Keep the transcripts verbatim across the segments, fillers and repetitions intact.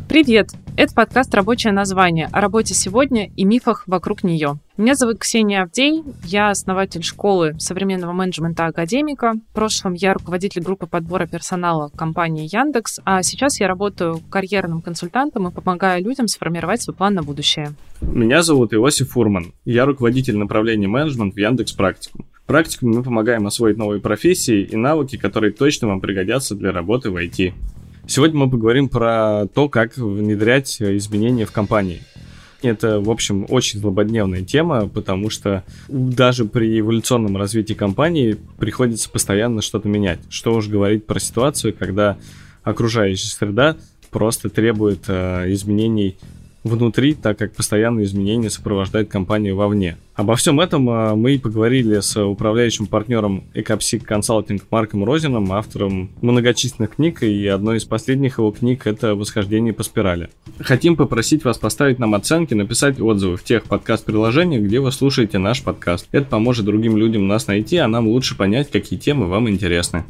Привет! Это подкаст «Рабочее название» о работе сегодня и мифах вокруг нее. Меня зовут Ксения Авдей, я основатель школы современного менеджмента «Академика». В прошлом я руководитель группы подбора персонала компании Яндекс, а сейчас я работаю карьерным консультантом и помогаю людям сформировать свой план на будущее. Меня зовут Иосиф Фурман, я руководитель направления менеджмент в Яндекс Практикум. В Практикуме мы помогаем освоить новые профессии и навыки, которые точно вам пригодятся для работы в ай ти. Сегодня мы поговорим про то, как внедрять изменения в компании. Это, в общем, очень злободневная тема, потому что даже при эволюционном развитии компании приходится постоянно что-то менять. Что уж говорить про ситуацию, когда окружающая среда просто требует э, изменений внутри, так как постоянные изменения сопровождают компанию вовне. Обо всем этом э, мы и поговорили с управляющим партнером Экопсик Консалтинг Марком Розином, автором многочисленных книг, и одной из последних его книг — это «Восхождение по спирали». Хотим попросить вас поставить нам оценки, написать отзывы в тех подкаст-приложениях, где вы слушаете наш подкаст. Это поможет другим людям нас найти, а нам лучше понять, какие темы вам интересны.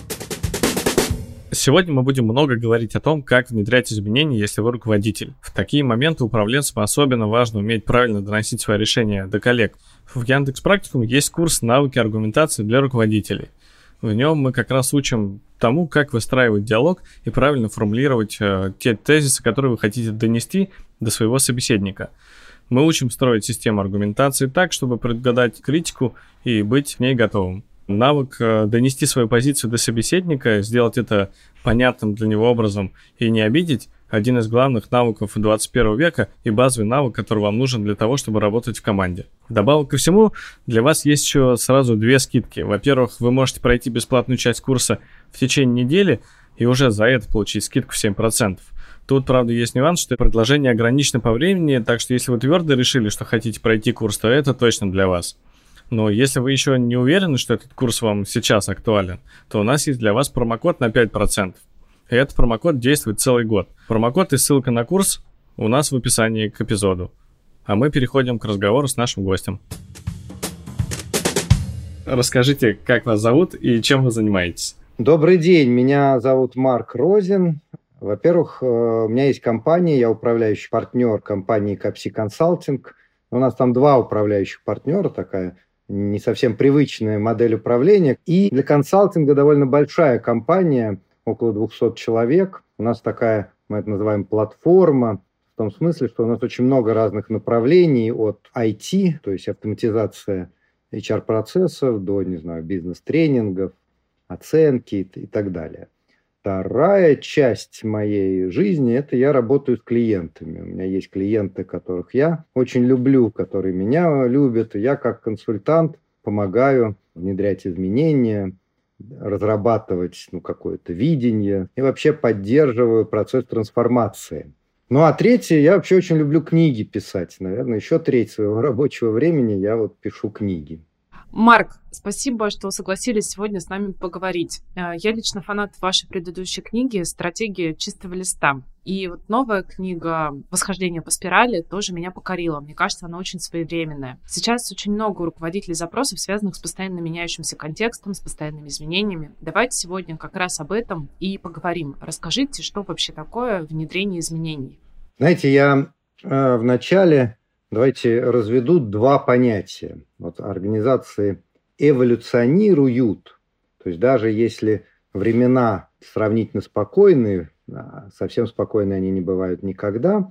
Сегодня мы будем много говорить о том, как внедрять изменения, если вы руководитель. В такие моменты управленцам особенно важно уметь правильно доносить свои решения до коллег. В Яндекс Практикум есть курс «Навыки аргументации для руководителей». В нем мы как раз учим тому, как выстраивать диалог и правильно формулировать э, те тезисы, которые вы хотите донести до своего собеседника. Мы учим строить систему аргументации так, чтобы предугадать критику и быть к ней готовым. Навык донести свою позицию до собеседника, сделать это понятным для него образом и не обидеть – один из главных навыков двадцать первого века и базовый навык, который вам нужен для того, чтобы работать в команде. Вдобавок ко всему, для вас есть еще сразу две скидки. Во-первых, вы можете пройти бесплатную часть курса в течение недели и уже за это получить скидку в семь процентов. Тут, правда, есть нюанс, что предложение ограничено по времени, так что если вы твердо решили, что хотите пройти курс, то это точно для вас. Но если вы еще не уверены, что этот курс вам сейчас актуален, то у нас есть для вас промокод на пять процентов. И этот промокод действует целый год. Промокод и ссылка на курс у нас в описании к эпизоду. А мы переходим к разговору с нашим гостем. Расскажите, как вас зовут и чем вы занимаетесь? Добрый день, меня зовут Марк Розин. Во-первых, у меня есть компания, я управляющий партнер компании Экопсик Консалтинг. У нас там два управляющих партнера, такая не совсем привычная модель управления. И для консалтинга довольно большая компания, около двухсот человек. У нас такая, мы это называем, платформа, в том смысле, что у нас очень много разных направлений от ай ти, то есть автоматизация эйч ар-процессов, до, не знаю, бизнес-тренингов, оценки и, и так далее. Вторая часть моей жизни – это я работаю с клиентами. У меня есть клиенты, которых я очень люблю, которые меня любят. И я как консультант помогаю внедрять изменения, разрабатывать ну, какое-то видение и вообще поддерживаю процесс трансформации. Ну а третье, я вообще очень люблю книги писать. Наверное, еще треть своего рабочего времени я вот пишу книги. Марк, спасибо, что согласились сегодня с нами поговорить. Я лично фанат вашей предыдущей книги «Стратегия чистого листа». И вот новая книга «Восхождение по спирали» тоже меня покорила. Мне кажется, она очень своевременная. Сейчас очень много у руководителей запросов, связанных с постоянно меняющимся контекстом, с постоянными изменениями. Давайте сегодня как раз об этом и поговорим. Расскажите, что вообще такое внедрение изменений? Знаете, я э, в начале... Давайте разведу два понятия. Вот организации эволюционируют. То есть даже если времена сравнительно спокойные, совсем спокойные они не бывают никогда,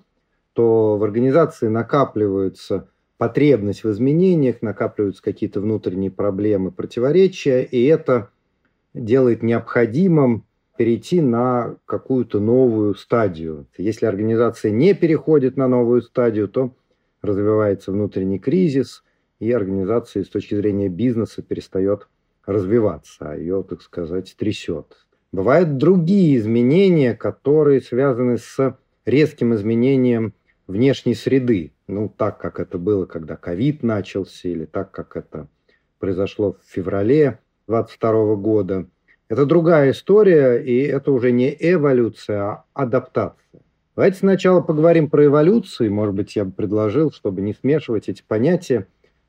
то в организации накапливается потребность в изменениях, накапливаются какие-то внутренние проблемы, противоречия, и это делает необходимым перейти на какую-то новую стадию. Если организация не переходит на новую стадию, то развивается внутренний кризис, и организация с точки зрения бизнеса перестает развиваться, а ее, так сказать, трясет. Бывают другие изменения, которые связаны с резким изменением внешней среды. Ну, так, как это было, когда ковид начался, или так, как это произошло в феврале двадцать второго года. Это другая история, и это уже не эволюция, а адаптация. Давайте сначала поговорим про эволюцию. Может быть, я бы предложил, чтобы не смешивать эти понятия,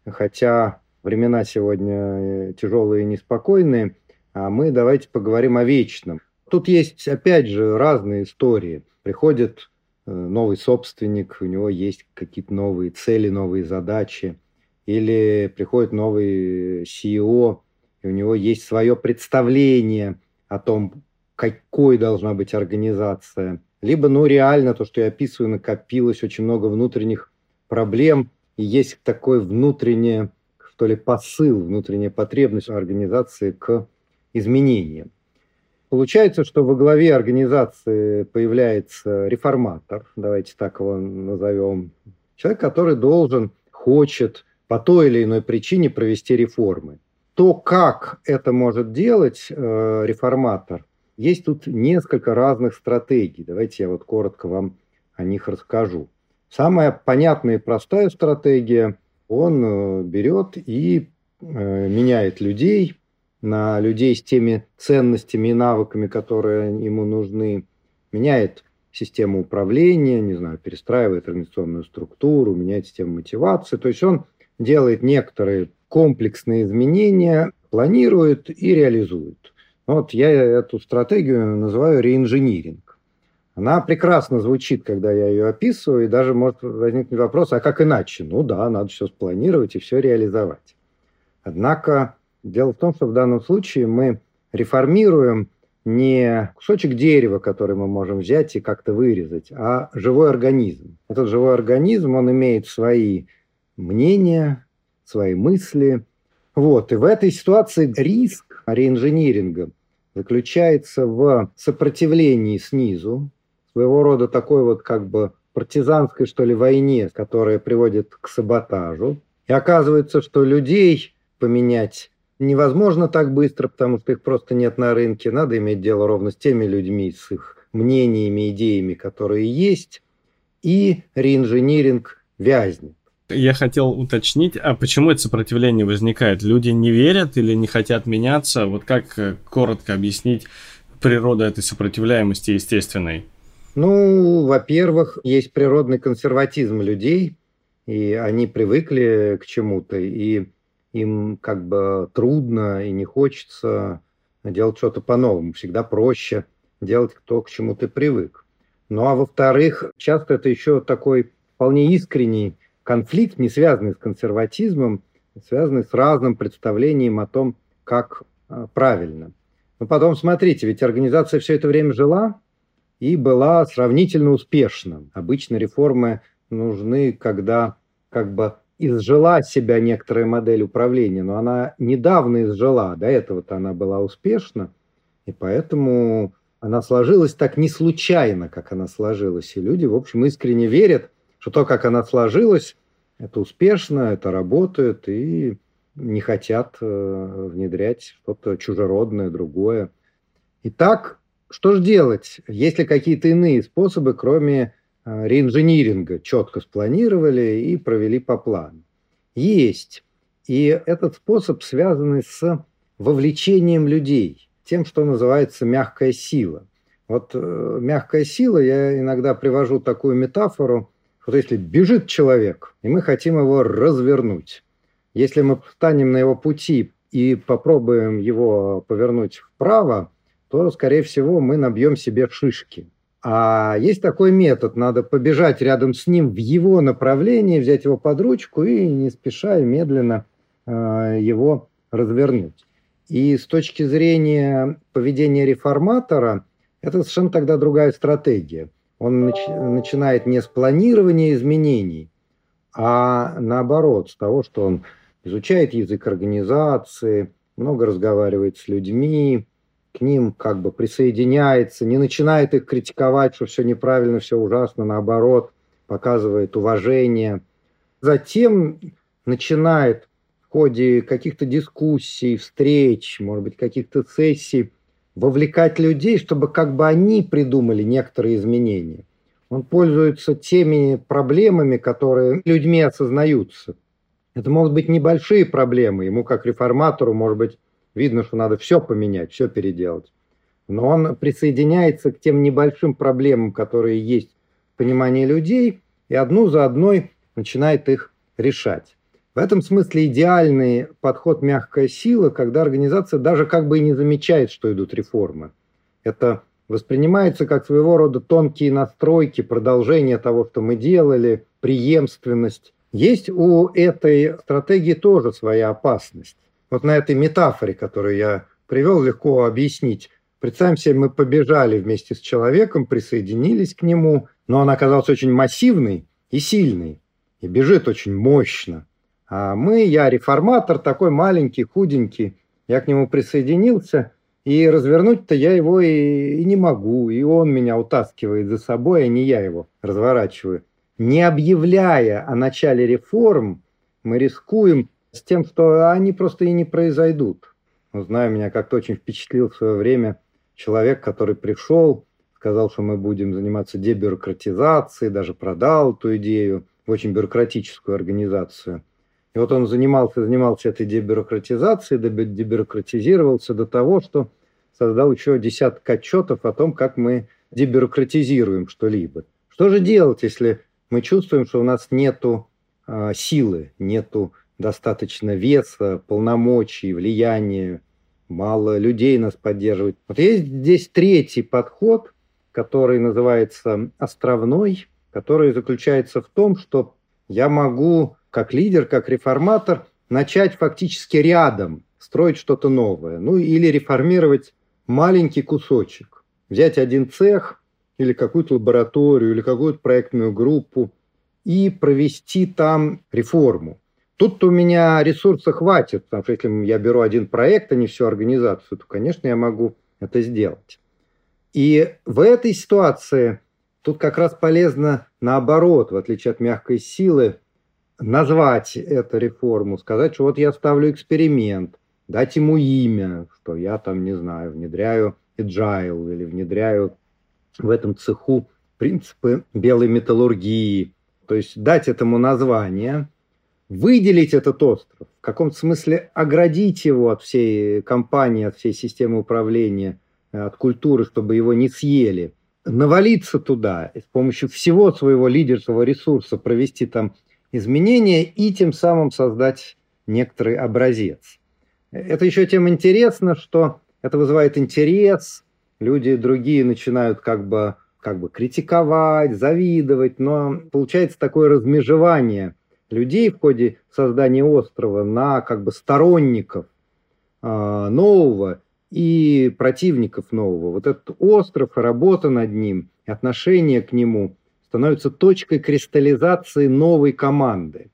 хотя времена сегодня тяжелые и неспокойные, а мы давайте поговорим о вечном. Тут есть, опять же, разные истории. Приходит новый собственник, у него есть какие-то новые цели, новые задачи, или приходит новый си и о, и у него есть свое представление о том, какой должна быть организация. Либо, ну, реально, то, что я описываю, накопилось очень много внутренних проблем, и есть такой внутренний, что ли, посыл, внутренняя потребность организации к изменениям. Получается, что во главе организации появляется реформатор, давайте так его назовем, человек, который должен, хочет по той или иной причине провести реформы. То, как это может делать э, реформатор, есть тут несколько разных стратегий. Давайте я вот коротко вам о них расскажу. Самая понятная и простая стратегия, он э, берет и э, меняет людей, на людей с теми ценностями и навыками, которые ему нужны, меняет систему управления, не знаю, перестраивает организационную структуру, меняет систему мотивации. То есть он делает некоторые комплексные изменения, планирует и реализует. Вот я эту стратегию называю реинжиниринг. Она прекрасно звучит, когда я ее описываю, и даже может возникнуть вопрос, а как иначе? Ну да, надо все спланировать и все реализовать. Однако дело в том, что в данном случае мы реформируем не кусочек дерева, который мы можем взять и как-то вырезать, а живой организм. Этот живой организм, он имеет свои мнения, свои мысли. Вот. И в этой ситуации риск реинжиниринга заключается в сопротивлении снизу, своего рода такой вот как бы партизанской, что ли, войне, которая приводит к саботажу. И оказывается, что людей поменять невозможно так быстро, потому что их просто нет на рынке. Надо иметь дело ровно с теми людьми, с их мнениями, идеями, которые есть, и реинжиниринг вязнет. Я хотел уточнить, а почему это сопротивление возникает? Люди не верят или не хотят меняться? Вот как коротко объяснить природу этой сопротивляемости естественной? Ну, во-первых, есть природный консерватизм людей, и они привыкли к чему-то, и им как бы трудно и не хочется делать что-то по-новому. Всегда проще делать то, к чему ты привык. Ну, а во-вторых, часто это еще такой вполне искренний конфликт, не связанный с консерватизмом, связанный с разным представлением о том, как правильно. Но потом, смотрите, ведь организация все это время жила и была сравнительно успешна. Обычно реформы нужны, когда как бы изжила себя некоторая модель управления, но она недавно изжила, до этого-то она была успешна, и поэтому она сложилась так не случайно, как она сложилась. И люди, в общем, искренне верят, что то, как она сложилась, это успешно, это работает, и не хотят э, внедрять что-то чужеродное, другое. Итак, что же делать? Есть ли какие-то иные способы, кроме э, реинжиниринга? Четко спланировали и провели по плану. Есть. И этот способ связан с вовлечением людей, тем, что называется мягкая сила. Вот э, мягкая сила, я иногда привожу такую метафору, вот если бежит человек, и мы хотим его развернуть. Если мы встанем на его пути и попробуем его повернуть вправо, то, скорее всего, мы набьем себе шишки. А есть такой метод, надо побежать рядом с ним в его направлении, взять его под ручку и не спеша и медленно э, его развернуть. И с точки зрения поведения реформатора, это совершенно тогда другая стратегия. Он нач- начинает не с планирования изменений, а наоборот, с того, что он изучает язык организации, много разговаривает с людьми, к ним как бы присоединяется, не начинает их критиковать, что все неправильно, все ужасно, наоборот, показывает уважение. Затем начинает в ходе каких-то дискуссий, встреч, может быть, каких-то сессий вовлекать людей, чтобы как бы они придумали некоторые изменения. Он пользуется теми проблемами, которые людьми осознаются. Это могут быть небольшие проблемы. Ему, как реформатору, может быть, видно, что надо все поменять, все переделать. Но он присоединяется к тем небольшим проблемам, которые есть в понимании людей, и одну за одной начинает их решать. В этом смысле идеальный подход мягкая сила, когда организация даже как бы и не замечает, что идут реформы. Это воспринимается как своего рода тонкие настройки, продолжение того, что мы делали, преемственность. Есть у этой стратегии тоже своя опасность. Вот на этой метафоре, которую я привел, легко объяснить. Представим себе, мы побежали вместе с человеком, присоединились к нему, но он оказался очень массивный и сильный, и бежит очень мощно. А мы, я реформатор, такой маленький, худенький, я к нему присоединился, и развернуть-то я его и, и не могу, и он меня утаскивает за собой, а не я его разворачиваю. Не объявляя о начале реформ, мы рискуем с тем, что они просто и не произойдут. Ну, знаю, меня как-то очень впечатлил в свое время человек, который пришел, сказал, что мы будем заниматься дебюрократизацией, даже продал эту идею в очень бюрократическую организацию. И вот он занимался, занимался этой дебюрократизацией, дебюрократизировался до того, что создал еще десяток отчетов о том, как мы дебюрократизируем что-либо. Что же делать, если мы чувствуем, что у нас нету э, силы, нету достаточно веса, полномочий, влияния, мало людей нас поддерживает? Вот есть здесь третий подход, который называется островной, который заключается в том, что я могу как лидер, как реформатор начать фактически рядом строить что-то новое. Ну или реформировать маленький кусочек. Взять один цех или какую-то лабораторию, или какую-то проектную группу и провести там реформу. Тут у меня ресурса хватит, потому что если я беру один проект, а не всю организацию, то, конечно, я могу это сделать. И в этой ситуации тут как раз полезно наоборот, в отличие от мягкой силы, назвать эту реформу, сказать, что вот я ставлю эксперимент, дать ему имя, что я там, не знаю, внедряю agile или внедряю в этом цеху принципы белой металлургии. То есть дать этому название, выделить этот остров, в каком-то смысле оградить его от всей компании, от всей системы управления, от культуры, чтобы его не съели, навалиться туда и с помощью всего своего лидерского ресурса провести там изменения и тем самым создать некоторый образец. Это еще тем интересно, что это вызывает интерес, люди другие начинают как бы, как бы критиковать, завидовать, но получается такое размежевание людей в ходе создания острова на как бы сторонников э, нового и противников нового. Вот этот остров, работа над ним, отношение к нему становится точкой кристаллизации новой команды.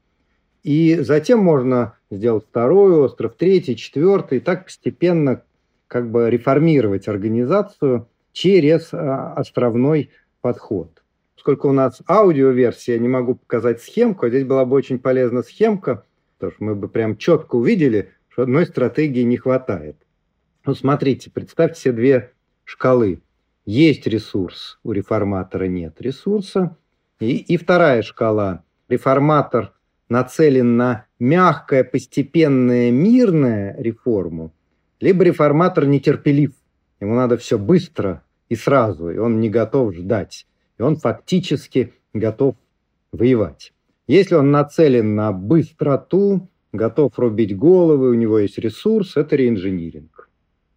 И затем можно сделать второй остров, третий, четвертый, и так постепенно как бы реформировать организацию через а, островной подход. Поскольку у нас аудиоверсия, я не могу показать схемку, а здесь была бы очень полезна схемка, потому что мы бы прям четко увидели, что одной стратегии не хватает. Ну, смотрите, представьте себе две шкалы. Есть ресурс, у реформатора нет ресурса. И, и вторая шкала. Реформатор нацелен на мягкое, постепенное, мирное реформу, либо реформатор нетерпелив. Ему надо все быстро и сразу, и он не готов ждать. И он фактически готов воевать. Если он нацелен на быстроту, готов рубить головы, у него есть ресурс, это реинжиниринг.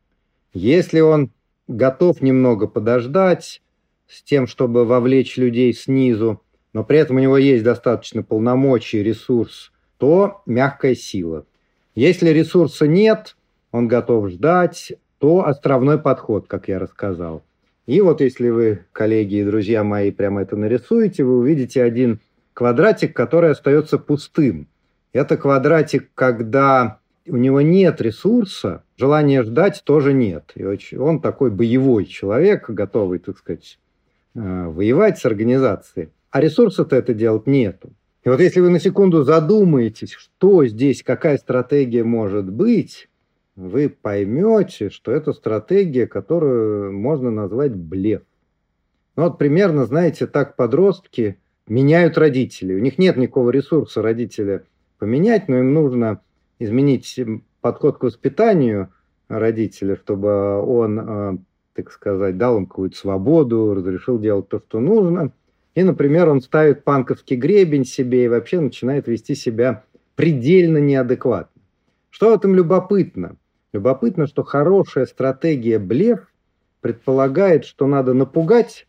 Если он готов немного подождать с тем, чтобы вовлечь людей снизу, но при этом у него есть достаточно полномочий, ресурс, то мягкая сила. Если ресурса нет, он готов ждать, то островной подход, как я рассказал. И вот если вы, коллеги и друзья мои, прямо это нарисуете, вы увидите один квадратик, который остается пустым. Это квадратик, когда у него нет ресурса, желания ждать тоже нет. И он такой боевой человек, готовый, так сказать, воевать с организацией. А ресурса-то это делать нету. И вот если вы на секунду задумаетесь, что здесь, какая стратегия может быть, вы поймете, что это стратегия, которую можно назвать блеф. Ну вот примерно, знаете, так подростки меняют родителей. У них нет никакого ресурса родителя поменять, но им нужно изменить подход к воспитанию родителя, чтобы он, так сказать, дал им какую-то свободу, разрешил делать то, что нужно. И, например, он ставит панковский гребень себе и вообще начинает вести себя предельно неадекватно. Что в этом любопытно? Любопытно, что хорошая стратегия блеф предполагает, что надо напугать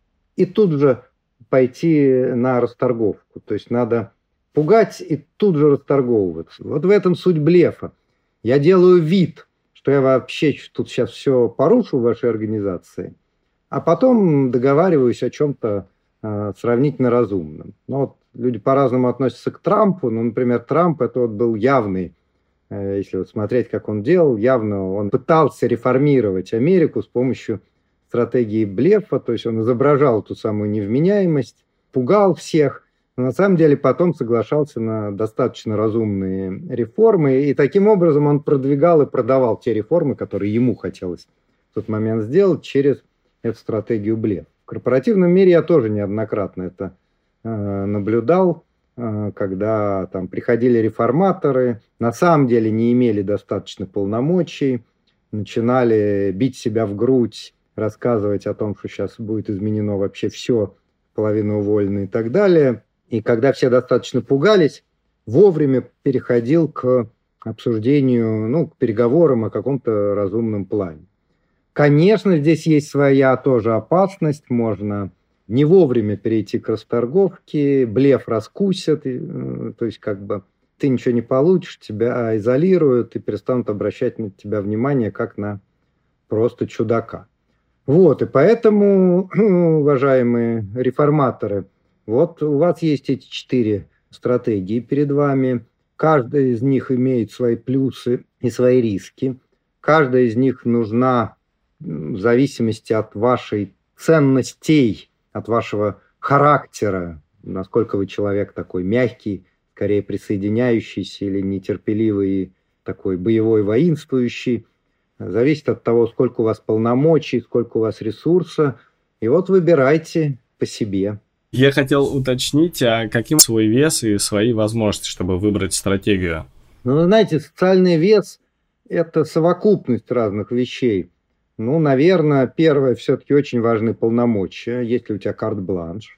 и тут же пойти на расторговку. То есть надо пугать и тут же расторговываться. Вот в этом суть блефа. Я делаю вид, что я вообще тут сейчас все порушу в вашей организации, а потом договариваюсь о чем-то э, сравнительно разумном. Но вот люди по-разному относятся к Трампу. Ну, например, Трамп это вот был явный, э, если вот смотреть, как он делал, явно он пытался реформировать Америку с помощью стратегии блефа, то есть он изображал ту самую невменяемость, пугал всех, но на самом деле потом соглашался на достаточно разумные реформы, и таким образом он продвигал и продавал те реформы, которые ему хотелось в тот момент сделать через эту стратегию блефа. В корпоративном мире я тоже неоднократно это э, наблюдал, э, когда там приходили реформаторы, на самом деле не имели достаточно полномочий, начинали бить себя в грудь, рассказывать о том, что сейчас будет изменено вообще все, половина уволена и так далее. И когда все достаточно пугались, вовремя переходил к обсуждению, ну, к переговорам о каком-то разумном плане. Конечно, здесь есть своя тоже опасность. Можно не вовремя перейти к расторговке, блеф раскусят, то есть как бы ты ничего не получишь, тебя изолируют и перестанут обращать на тебя внимание как на просто чудака. Вот, и поэтому, уважаемые реформаторы, вот у вас есть эти четыре стратегии перед вами. Каждая из них имеет свои плюсы и свои риски. Каждая из них нужна в зависимости от вашей ценностей, от вашего характера, насколько вы человек такой мягкий, скорее присоединяющийся или нетерпеливый, такой боевой, воинствующий. Зависит от того, сколько у вас полномочий, сколько у вас ресурса. И вот выбирайте по себе. Я хотел уточнить, а каким свой вес и свои возможности, чтобы выбрать стратегию? Ну, знаете, социальный вес – это совокупность разных вещей. Ну, наверное, первое, все-таки очень важны полномочия. Есть ли у тебя карт-бланш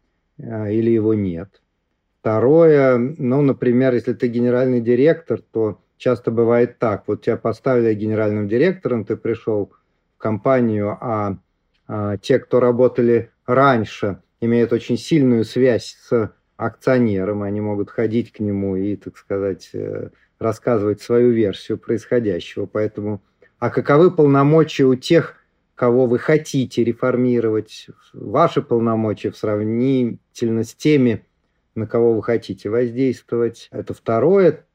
или его нет. Второе, ну, например, если ты генеральный директор, то часто бывает так. Вот тебя поставили генеральным директором, ты пришел в компанию, а, а те, кто работали раньше, имеют очень сильную связь с акционером, они могут ходить к нему и, так сказать, рассказывать свою версию происходящего. Поэтому, а каковы полномочия у тех, кого вы хотите реформировать, ваши полномочия сравнительно с теми, на кого вы хотите воздействовать? Это второе.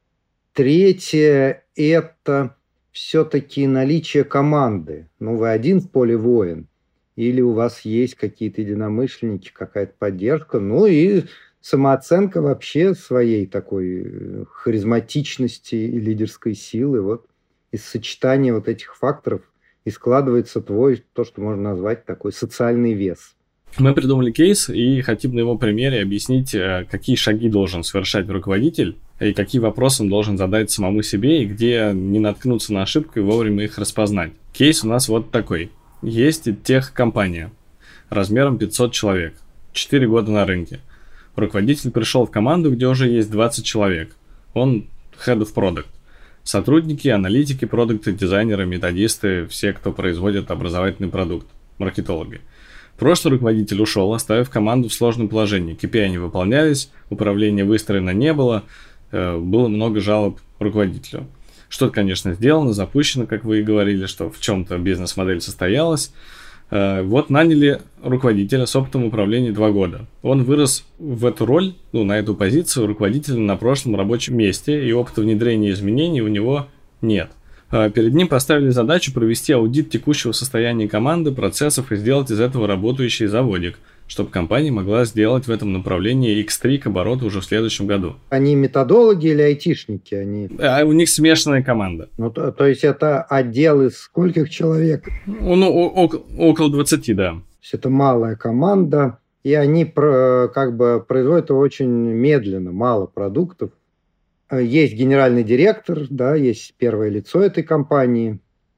Третье – это все-таки наличие команды. Ну, вы один в поле воин, или у вас есть какие-то единомышленники, какая-то поддержка, ну и самооценка вообще своей такой харизматичности и лидерской силы. Вот из сочетания вот этих факторов и складывается твой, то, что можно назвать такой социальный вес. Мы придумали кейс и хотим на его примере объяснить, какие шаги должен совершать руководитель и какие вопросы он должен задать самому себе и где не наткнуться на ошибку и вовремя их распознать. Кейс у нас вот такой. Есть техкомпания размером пятьсот человек, четыре года на рынке. Руководитель пришел в команду, где уже есть двадцать человек. Он head of product. Сотрудники, аналитики, продукты, дизайнеры, методисты, все, кто производит образовательный продукт, маркетологи. Прошлый руководитель ушел, оставив команду в сложном положении. кей пи ай не выполнялись, управления выстроено не было, было много жалоб руководителю. Что-то, конечно, сделано, запущено, как вы и говорили, что в чем-то бизнес-модель состоялась. Вот наняли руководителя с опытом управления два года. Он вырос в эту роль, ну, на эту позицию руководителя на прошлом рабочем месте, и опыта внедрения изменений у него нет. Перед ним поставили задачу провести аудит текущего состояния команды, процессов и сделать из этого работающий заводик, чтобы компания могла сделать в этом направлении икс три к обороту уже в следующем году. Они методологи или айтишники? Они... А у них смешанная команда. Ну, то, то есть это отдел из скольких человек? Ну, около, около двадцати, да. То есть это малая команда, и они про, как бы производят очень медленно, мало продуктов. Есть генеральный директор, да, есть первое лицо этой компании,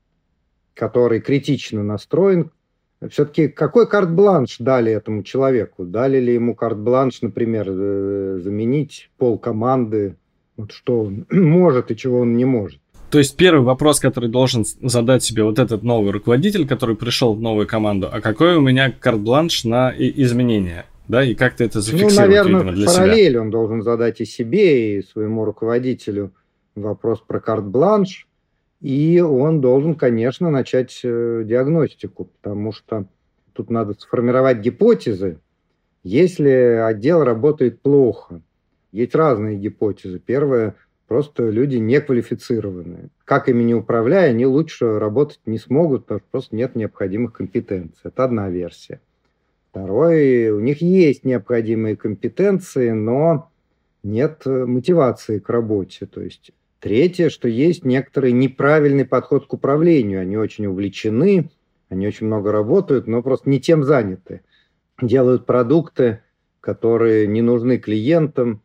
который критично настроен. Все-таки какой карт-бланш дали этому человеку? Дали ли ему карт-бланш, например, заменить полкоманды? Вот что он может и чего он не может? То есть первый вопрос, который должен задать себе вот этот новый руководитель, который пришел в новую команду, а какой у меня карт-бланш на изменения, да, и как ты это зафиксировать, ну, наверное, видимо, для параллель себя? Он должен задать и себе, и своему руководителю вопрос про карт-бланш, и он должен, конечно, начать диагностику, потому что тут надо сформировать гипотезы. Если отдел работает плохо, есть разные гипотезы. Первое, просто люди неквалифицированные. Как ими не управляя, они лучше работать не смогут, потому что просто нет необходимых компетенций. Это одна версия. Второе, у них есть необходимые компетенции, но нет мотивации к работе. То есть третье, что есть некоторый неправильный подход к управлению. Они очень увлечены, они очень много работают, но просто не тем заняты. Делают продукты, которые не нужны клиентам,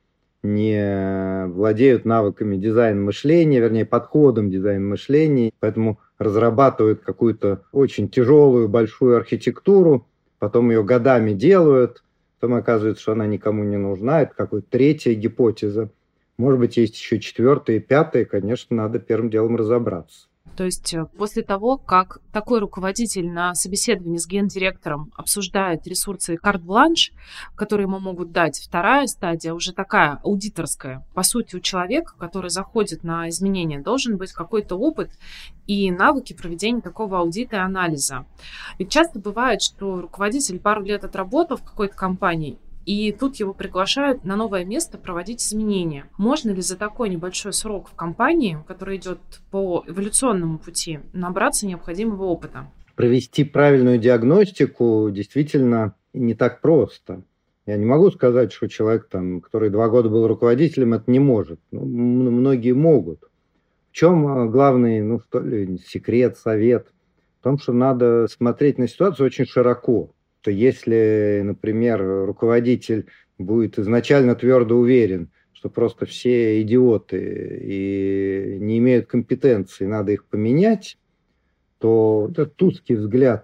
не владеют навыками дизайн-мышления, вернее, подходом дизайн-мышления, поэтому разрабатывают какую-то очень тяжелую, большую архитектуру, потом ее годами делают, потом оказывается, что она никому не нужна. Это какая-то третья гипотеза. Может быть, есть еще четвертая и пятая, конечно, надо первым делом разобраться. То есть после того, как такой руководитель на собеседовании с гендиректором обсуждает ресурсы карт-бланш, которые ему могут дать, вторая стадия уже такая аудиторская. По сути, у человека, который заходит на изменения, должен быть какой-то опыт и навыки проведения такого аудита и анализа. Ведь часто бывает, что руководитель пару лет отработал в какой-то компании, и тут его приглашают на новое место проводить изменения. Можно ли за такой небольшой срок в компании, который идет по эволюционному пути, набраться необходимого опыта? Провести правильную диагностику действительно не так просто. Я не могу сказать, что человек, там, который два года был руководителем, это не может. Ну, многие могут. В чем главный, ну, что ли, секрет, совет? В том, что надо смотреть на ситуацию очень широко. То если, например, руководитель будет изначально твердо уверен, что просто все идиоты и не имеют компетенции, надо их поменять, то этот узкий взгляд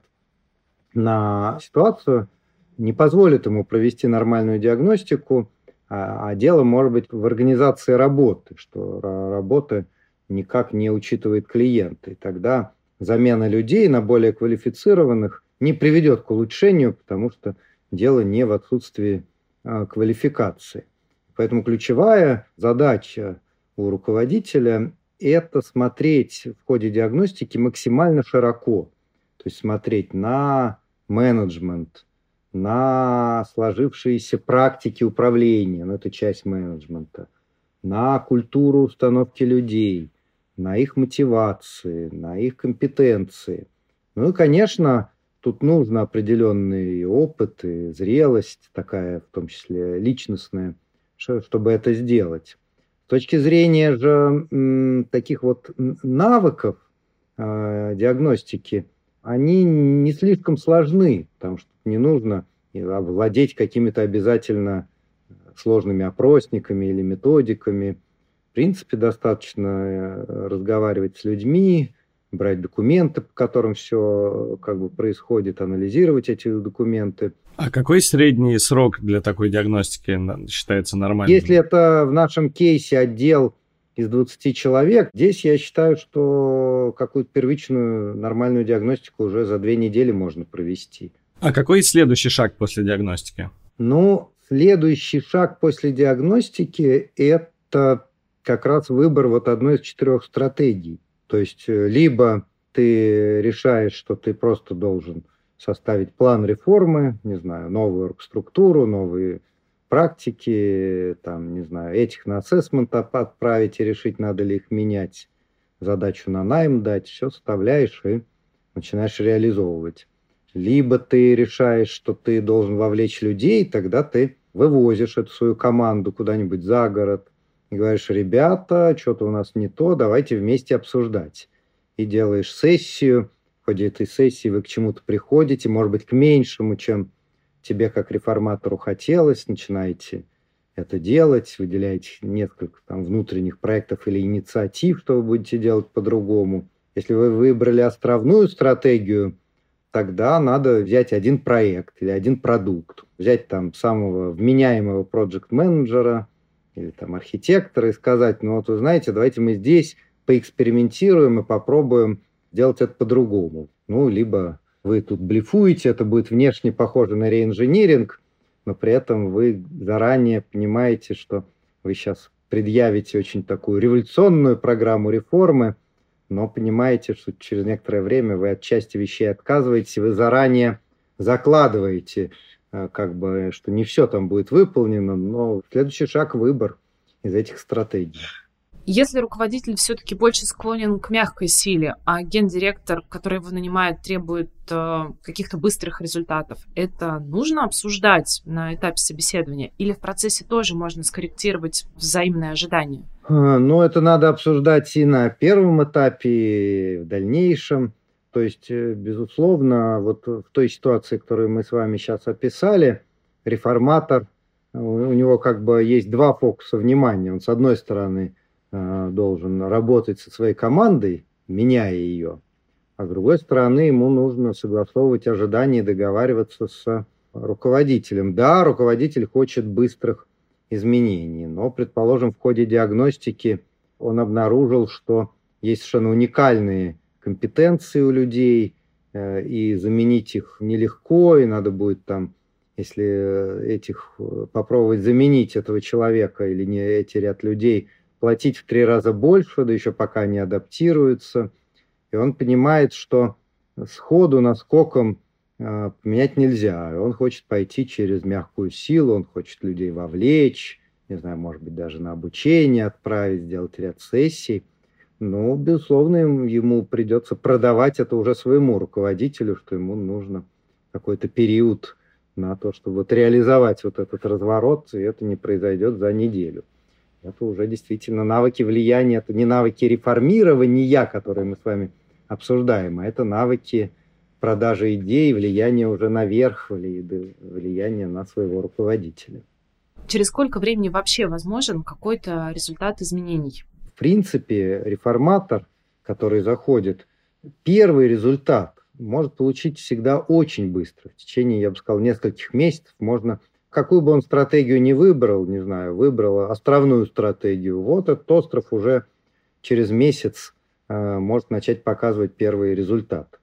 на ситуацию не позволит ему провести нормальную диагностику, а, а дело может быть в организации работы, что работа никак не учитывает клиента. И тогда замена людей на более квалифицированных не приведет к улучшению, потому что дело не в отсутствии а, квалификации. Поэтому ключевая задача у руководителя – это смотреть в ходе диагностики максимально широко. То есть смотреть на менеджмент, на сложившиеся практики управления, ну, это часть менеджмента, на культуру установки людей, на их мотивации, на их компетенции. Ну и, конечно, тут нужно определенный опыт и зрелость, такая в том числе личностная, чтобы это сделать. С точки зрения же м, таких вот навыков э, диагностики, они не слишком сложны, потому что не нужно овладеть какими-то обязательно сложными опросниками или методиками. В принципе, достаточно разговаривать с людьми, брать документы, по которым все как бы происходит, анализировать эти документы. А какой средний срок для такой диагностики считается нормальным? Если это в нашем кейсе отдел из двадцати человек, здесь я считаю, что какую-то первичную нормальную диагностику уже за две недели можно провести. А какой следующий шаг после диагностики? Ну, следующий шаг после диагностики – это как раз выбор вот одной из четырех стратегий. То есть либо ты решаешь, что ты просто должен составить план реформы, не знаю, новую оргструктуру, новые практики, там, не знаю, этих на ассессмент отправить и решить, надо ли их менять, задачу на найм дать, все составляешь и начинаешь реализовывать. Либо ты решаешь, что ты должен вовлечь людей, тогда ты вывозишь эту свою команду куда-нибудь за город, и говоришь: ребята, что-то у нас не то, давайте вместе обсуждать. И делаешь сессию, в ходе этой сессии вы к чему-то приходите, может быть, к меньшему, чем тебе как реформатору хотелось, начинаете это делать, выделяете несколько там внутренних проектов или инициатив, что вы будете делать по-другому. Если вы выбрали островную стратегию, тогда надо взять один проект или один продукт, взять там самого вменяемого проект-менеджера, или там архитектора и сказать: ну вот вы знаете, давайте мы здесь поэкспериментируем и попробуем сделать это по-другому. Ну, либо вы тут блефуете, это будет внешне похоже на реинжиниринг, но при этом вы заранее понимаете, что вы сейчас предъявите очень такую революционную программу реформы, но понимаете, что через некоторое время вы от части вещей отказываетесь, вы заранее закладываете, как бы, что не все там будет выполнено, но следующий шаг – выбор из этих стратегий. Если руководитель все-таки больше склонен к мягкой силе, а гендиректор, который его нанимает, требует э, каких-то быстрых результатов, это нужно обсуждать на этапе собеседования? Или в процессе тоже можно скорректировать взаимные ожидания? Ну, это надо обсуждать и на первом этапе, и в дальнейшем. То есть, безусловно, вот в той ситуации, которую мы с вами сейчас описали, реформатор, у него как бы есть два фокуса внимания. Он, с одной стороны, должен работать со своей командой, меняя ее, а с другой стороны, ему нужно согласовывать ожидания и договариваться с руководителем. Да, руководитель хочет быстрых изменений, но, предположим, в ходе диагностики он обнаружил, что есть совершенно уникальные компетенции у людей, и заменить их нелегко, и надо будет там, если этих попробовать заменить этого человека или не эти ряд людей, платить в три раза больше, да еще пока не адаптируются. И он понимает, что сходу, наскоком э, поменять нельзя. Он хочет пойти через мягкую силу, он хочет людей вовлечь, не знаю, может быть, даже на обучение отправить, сделать ряд сессий. Но, безусловно, ему придется продавать это уже своему руководителю, что ему нужно какой-то период на то, чтобы вот реализовать вот этот разворот, и это не произойдет за неделю. Это уже действительно навыки влияния, это не навыки реформирования, которые мы с вами обсуждаем, а это навыки продажи идей, влияния уже наверх, влияния на своего руководителя. Через сколько времени вообще возможен какой-то результат изменений? В принципе, реформатор, который заходит, первый результат может получить всегда очень быстро. В течение, я бы сказал, нескольких месяцев можно... Какую бы он стратегию ни выбрал, не знаю, выбрал островную стратегию, вот этот остров уже через месяц э, может начать показывать первый результат.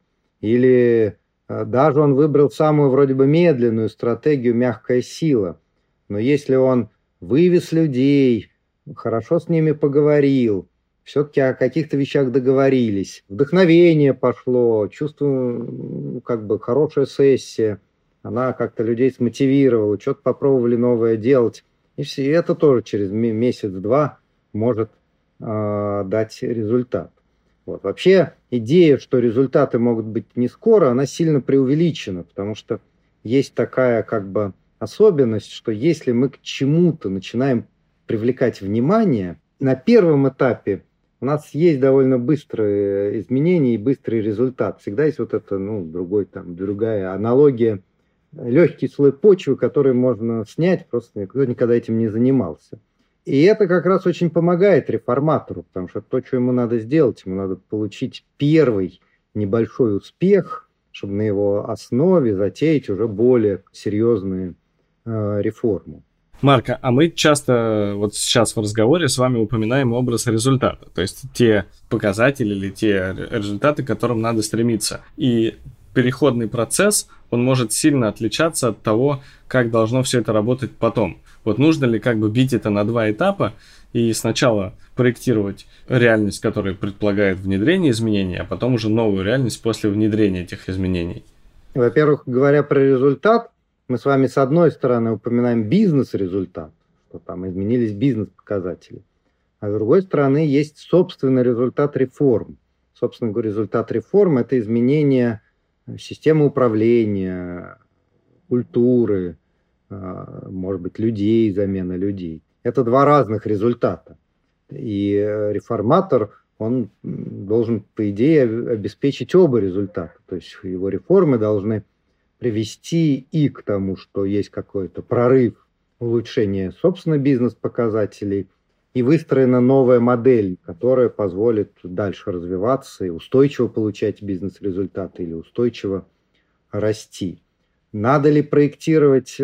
Или э, даже он выбрал самую вроде бы медленную стратегию «мягкая сила», но если он вывез людей, хорошо с ними поговорил, все-таки о каких-то вещах договорились, вдохновение пошло, чувствую, как бы хорошая сессия, она как-то людей смотивировала, что-то попробовали новое делать. И все это тоже через месяц-два может э, дать результат. Вот. Вообще идея, что результаты могут быть не скоро, она сильно преувеличена, потому что есть такая как бы особенность, что если мы к чему-то начинаем привлекать внимание, на первом этапе у нас есть довольно быстрые изменения и быстрый результат. Всегда есть вот это, ну, другой, там, другая аналогия, легкий слой почвы, который можно снять, просто никто никогда этим не занимался. И это как раз очень помогает реформатору, потому что то, что ему надо сделать, ему надо получить первый небольшой успех, чтобы на его основе затеять уже более серьезные э, реформы. Марко, а мы часто вот сейчас в разговоре с вами упоминаем образ результата, то есть те показатели или те результаты, к которым надо стремиться. И переходный процесс, он может сильно отличаться от того, как должно все это работать потом. Вот нужно ли как бы бить это на два этапа и сначала проектировать реальность, которая предполагает внедрение изменений, а потом уже новую реальность после внедрения этих изменений? Во-первых, говоря про результат, мы с вами с одной стороны упоминаем бизнес-результат, что там изменились бизнес-показатели, а с другой стороны есть собственный результат реформ. Собственно говоря, результат реформ – это изменение системы управления, культуры, может быть, людей, замена людей. Это два разных результата. И реформатор, он должен, по идее, обеспечить оба результата. То есть его реформы должны привести и к тому, что есть какой-то прорыв, улучшение, собственно, бизнес-показателей, и выстроена новая модель, которая позволит дальше развиваться и устойчиво получать бизнес-результаты или устойчиво расти. Надо ли проектировать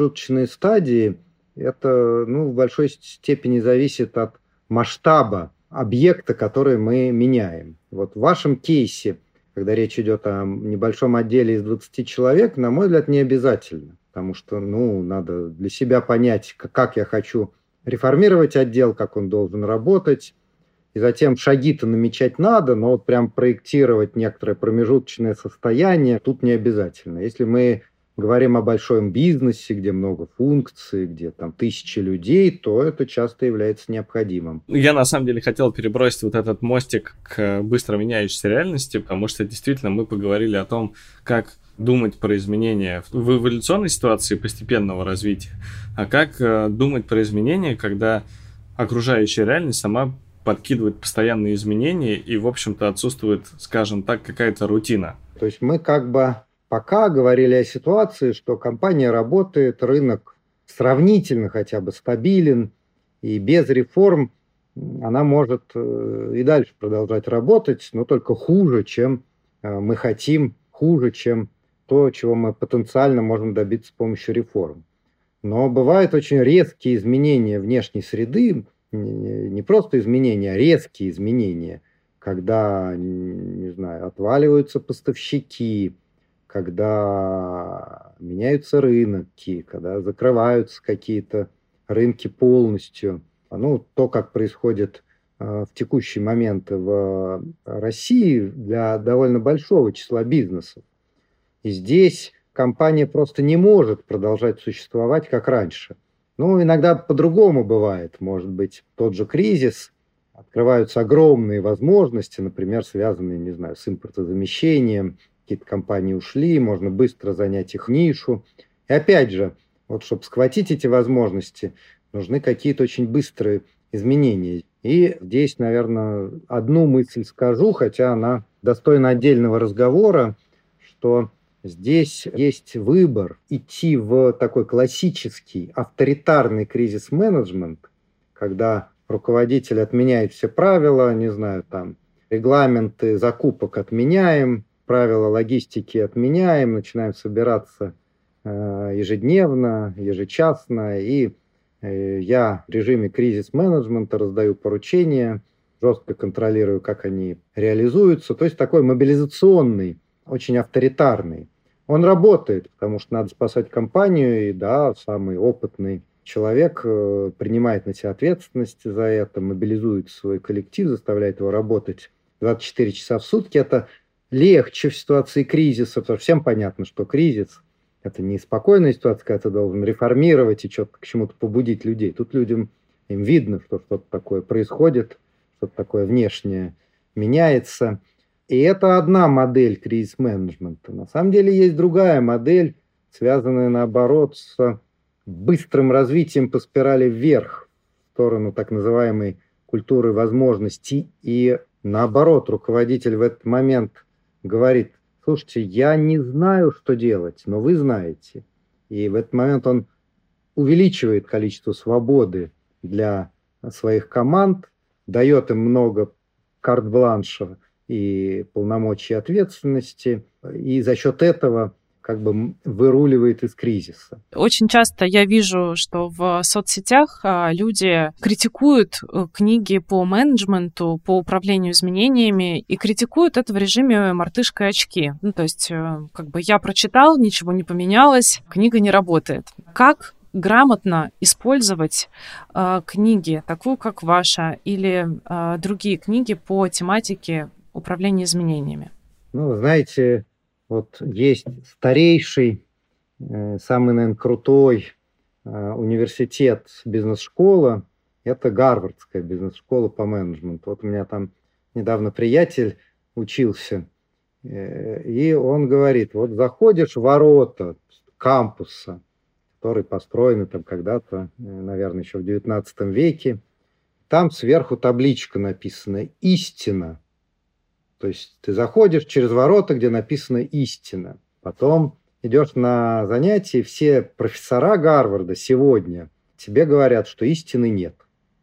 промежуточные стадии? Это, ну, в большой степени зависит от масштаба объекта, который мы меняем. Вот в вашем кейсе, когда речь идет о небольшом отделе из двадцати человек, на мой взгляд, не обязательно, потому что, ну, надо для себя понять, как я хочу реформировать отдел, как он должен работать, и затем шаги-то намечать надо, но вот прям проектировать некоторое промежуточное состояние тут не обязательно. Если мы говорим о большом бизнесе, где много функций, где там тысячи людей, то это часто является необходимым. Я на самом деле хотел перебросить вот этот мостик к быстро меняющейся реальности, потому что действительно мы поговорили о том, как думать про изменения в эволюционной ситуации постепенного развития, а как думать про изменения, когда окружающая реальность сама подкидывает постоянные изменения и, в общем-то, отсутствует, скажем так, какая-то рутина. То есть мы как бы пока говорили о ситуации, что компания работает, рынок сравнительно хотя бы стабилен, и без реформ она может и дальше продолжать работать, но только хуже, чем мы хотим, хуже, чем то, чего мы потенциально можем добиться с помощью реформ. Но бывают очень резкие изменения внешней среды, не просто изменения, а резкие изменения, когда, не знаю, отваливаются поставщики, когда меняются рынки, когда закрываются какие-то рынки полностью. Ну, то, как происходит в текущий момент в России для довольно большого числа бизнесов. И здесь компания просто не может продолжать существовать, как раньше. Ну, иногда по-другому бывает. Может быть, тот же кризис, открываются огромные возможности, например, связанные, не знаю, с импортозамещением. Какие-то компании ушли, можно быстро занять их нишу. И опять же, вот чтобы схватить эти возможности, нужны какие-то очень быстрые изменения. И здесь, наверное, одну мысль скажу, хотя она достойна отдельного разговора, что здесь есть выбор идти в такой классический авторитарный кризис-менеджмент, когда руководитель отменяет все правила, не знаю, там, регламенты закупок отменяем, правила логистики отменяем, начинаем собираться э, ежедневно, ежечасно, и э, я в режиме кризис-менеджмента раздаю поручения, жестко контролирую, как они реализуются, то есть такой мобилизационный, очень авторитарный. Он работает, потому что надо спасать компанию, и да, самый опытный человек э, принимает на себя ответственность за это, мобилизует свой коллектив, заставляет его работать двадцать четыре часа в сутки. Это легче в ситуации кризиса, потому что всем понятно, что кризис – это не спокойная ситуация, когда ты должен реформировать и что-то к чему-то побудить людей. Тут людям, им видно, что что-то такое происходит, что-то такое внешнее меняется. И это одна модель кризис-менеджмента. На самом деле есть другая модель, связанная, наоборот, с быстрым развитием по спирали вверх, в сторону так называемой культуры возможностей. И наоборот, руководитель в этот момент говорит: слушайте, я не знаю, что делать, но вы знаете. И в этот момент он увеличивает количество свободы для своих команд, дает им много карт-бланша и полномочий ответственности, и за счет этого как бы выруливает из кризиса. Очень часто я вижу, что в соцсетях люди критикуют книги по менеджменту, по управлению изменениями, и критикуют это в режиме «мартышка и очки». Ну, то есть, как бы я прочитал, ничего не поменялось, книга не работает. Как грамотно использовать э, книги, такую как ваша, или э, другие книги по тематике управления изменениями? Ну, знаете, вот есть старейший, э, самый, наверное, крутой э, университет, бизнес-школа. Это Гарвардская бизнес-школа по менеджменту. Вот у меня там недавно приятель учился, э, и он говорит: вот заходишь в ворота кампуса, которые построены там когда-то, наверное, еще в девятнадцатом веке. Там сверху табличка написана «Истина». То есть ты заходишь через ворота, где написано «Истина». Потом идешь на занятия, все профессора Гарварда сегодня тебе говорят, что истины нет.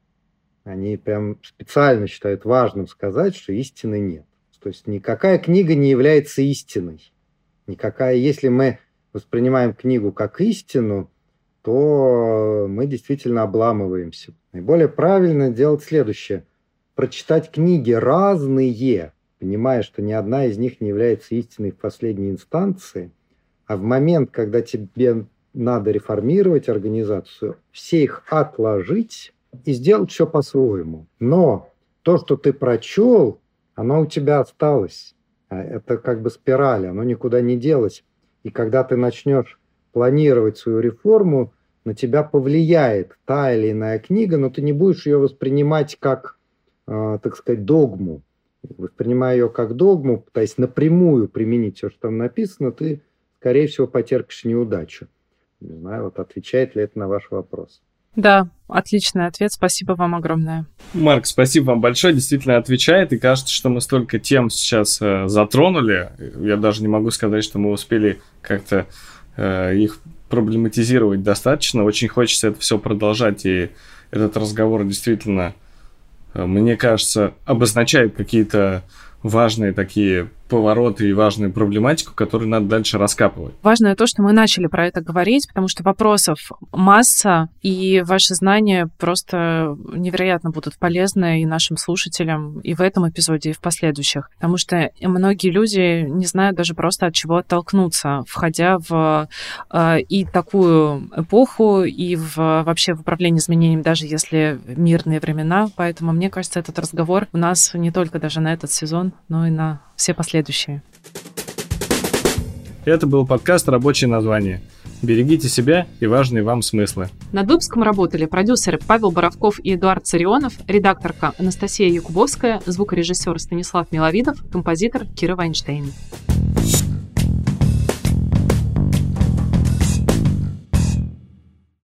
Они прям специально считают важным сказать, что истины нет. То есть никакая книга не является истиной. Никакая, если мы воспринимаем книгу как истину, то мы действительно обламываемся. Наиболее правильно делать следующее. прочитать книги разные, понимая, что ни одна из них не является истиной в последней инстанции, а в момент, когда тебе надо реформировать организацию, все их отложить и сделать все по-своему. Но то, что ты прочел, оно у тебя осталось. Это как бы спираль, оно никуда не делось. И когда ты начнешь планировать свою реформу, на тебя повлияет та или иная книга, но ты не будешь ее воспринимать как, э, так сказать, догму. Воспринимая ее как догму, пытаясь напрямую применить все, что там написано, ты, скорее всего, потерпишь неудачу. Не знаю, вот отвечает ли это на ваш вопрос. Да, отличный ответ. Спасибо вам огромное. Марк, спасибо вам большое. Действительно отвечает. И кажется, что мы столько тем сейчас э, затронули. Я даже не могу сказать, что мы успели как-то э, их проблематизировать достаточно. Очень хочется это все продолжать. И этот разговор действительно, э, мне кажется, обозначает какие-то важные такие повороты и важную проблематику, которую надо дальше раскапывать. Важно то, что мы начали про это говорить, потому что вопросов масса, и ваши знания просто невероятно будут полезны и нашим слушателям и в этом эпизоде, и в последующих. Потому что многие люди не знают даже просто от чего оттолкнуться, входя в э, и такую эпоху, и в, вообще в управление изменением, даже если мирные времена. Поэтому, мне кажется, этот разговор у нас не только даже на этот сезон, но и на все последующие. Это был подкаст «Рабочее название». Берегите себя и важные вам смыслы. Над выпуском работали продюсеры Павел Боровков и Эдуард Царионов, редакторка Анастасия Якубовская, звукорежиссер Станислав Миловидов, композитор Кира Вайнштейн.